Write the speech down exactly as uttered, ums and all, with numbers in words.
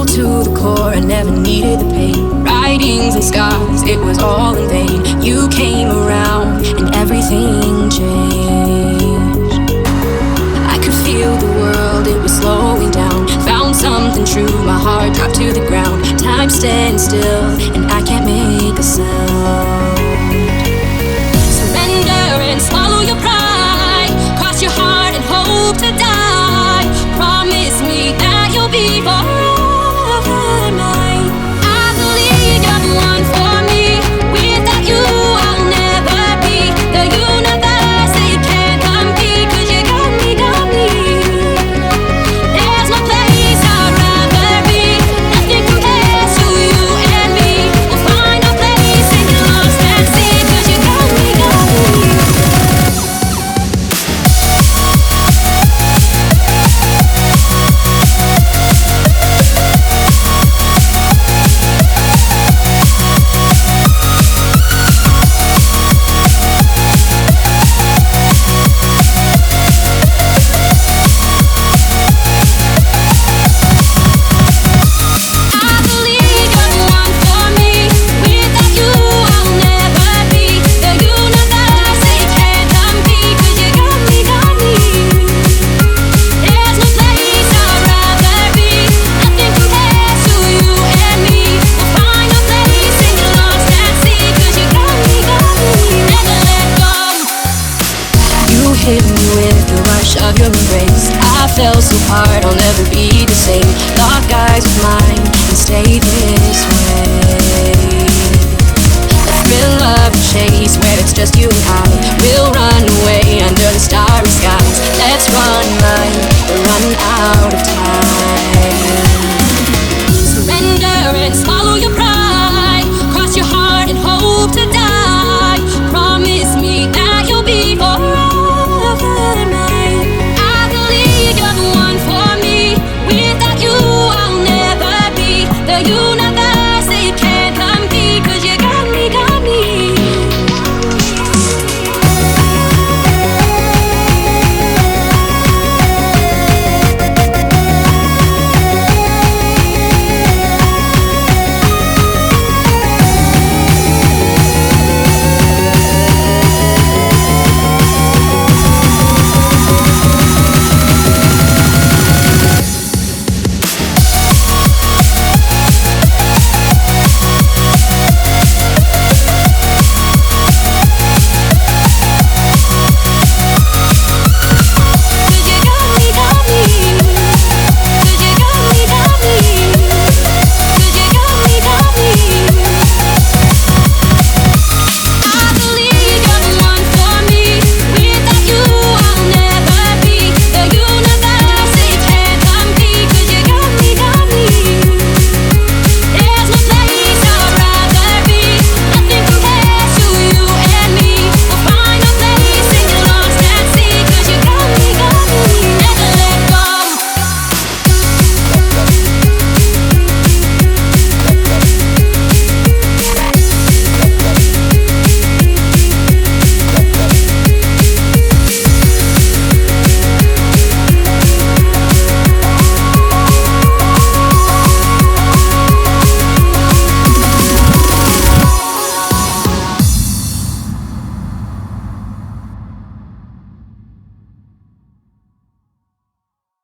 cold to the core, I never needed the pain. Writings and scars, it was all in vain. You came around and everything changed. I could feel the world, it was slowing down. Found something true, my heart dropped to the ground. Time stands still and I